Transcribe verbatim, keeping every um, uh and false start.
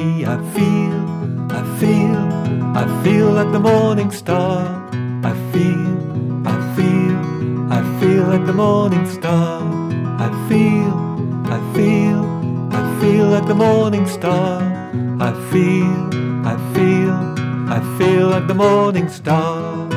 me. I feel, I feel, I feel like the morning star. I feel, I feel, I feel like the morning star. I feel, I feel, I feel like the morning star. I feel, I feel, I feel like the morning star.